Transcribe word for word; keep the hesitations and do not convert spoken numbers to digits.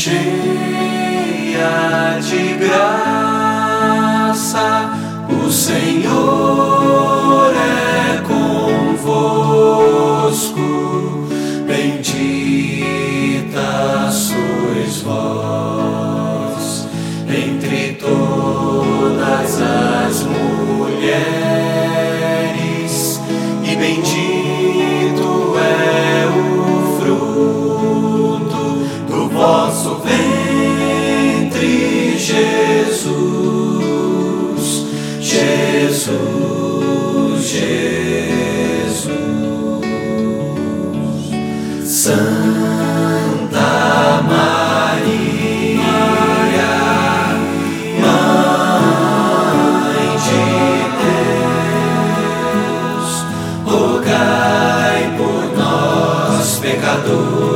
cheia de graça, o Senhor é convosco. Bendita sois vós entre todas as mulheres, e bendito é o fruto do vosso ventre, Jesus, Jesus, Jesus. Santa Maria, Mãe de Deus, rogai por nós, pecadores,